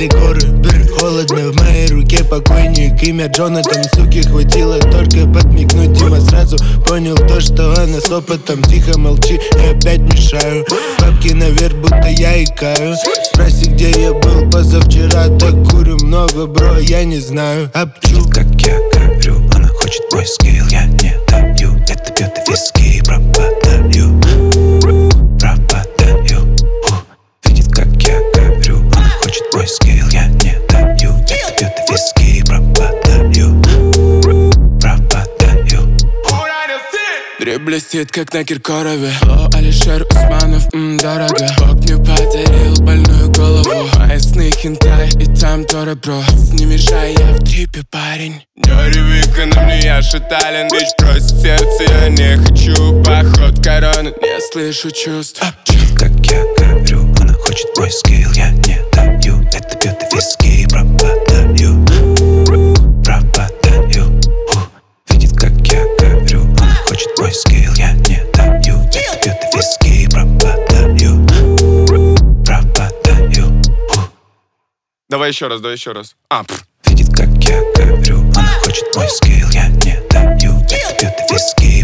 или горы. Холодно в моей руке покойник, имя Джонатан. Суки хватило только подмигнуть, Дима сразу понял то, что она с опытом. Тихо молчи, я опять мешаю. Бабки наверх, будто я икаю. Спроси, где я был позавчера. Так курю много, бро, я не знаю. Обчу, как я говорю, она хочет мой скилл, я не даю. Это пьет виски и пропадаю. Видит, как я говорю, она хочет мой скилл, я не даю. Это пьет виски и пропадаю. Дрип блестит, как на Киркорове. О, Алишер Усманов, дорого. Бог мне подарил больную голову. Мои сны хентай, и там Тора Бро. Не мешай, я в трипе, парень. Не реви на мне, я шатален. Бич просит сердце, я не хочу. Поход короны, не слышу чувств. Как я говорю, она хочет мой скилл, я не даю. Это пьет виски и пропадаю. Видит, как я говорю, она хочет мой скилл, я не даю. Это пьет виски и пропадаю. Давай еще раз, давай еще раз. Видит, как я говорю, она хочет мой скилл, я не даю. Это пьет виски